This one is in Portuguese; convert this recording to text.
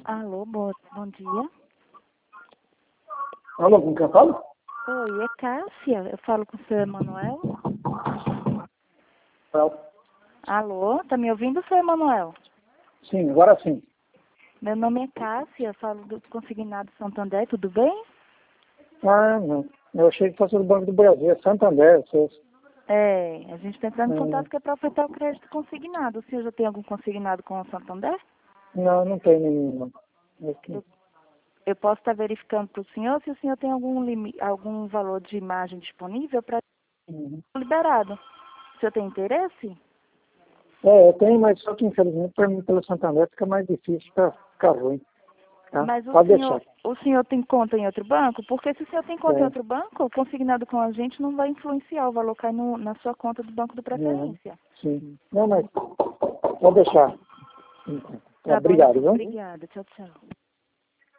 Alô, bom dia. Alô, com quem eu falo? Oi, é Cássia. Eu falo com o seu Emanuel. Alô, tá me ouvindo, seu Emanuel? Sim, agora sim. Meu nome é Cássia, eu falo do Consignado Santander, tudo bem? Ah, não. Eu achei que fosse do Banco do Brasil, é Santander, vocês. A gente está entrando em contato que é para ofertar o crédito consignado. O senhor já tem algum consignado com o Santander? Não, não tem nenhum, não. Aqui. Eu posso estar verificando para o senhor se o senhor tem algum valor de imagem disponível para liberado. O senhor tem interesse? Eu tenho, mas só que infelizmente para mim pelo Santander fica mais difícil para ficar ruim. Tá? Mas Pode deixar. o senhor tem conta em outro banco? Porque se o senhor tem conta em É. outro banco, o consignado com a gente não vai influenciar, o valor cai na sua conta do banco de preferência. Sim. Não, mas pode deixar. Então, Tá bom, obrigado, então. viu? Obrigada. Tchau, tchau.